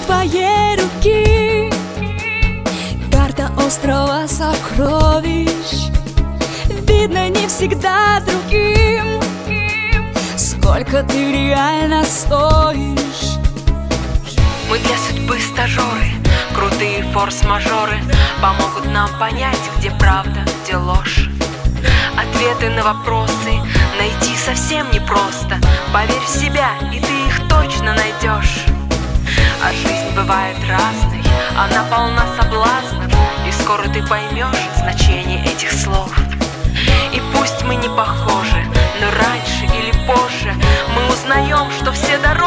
твоей руки. Карта острова сокровищ видно не всегда другим. Сколько ты реально стоишь? Мы для судьбы стажеры, крутые форс-мажоры помогут нам понять, где правда, где ложь. Ответы на вопросы найти совсем непросто. Поверь в себя, и ты их точно найдешь. А жизнь бывает разной, она полна соблазнов, и скоро ты поймешь значение этих слов. И пусть мы не похожи, но раньше или позже мы узнаем, что все дороги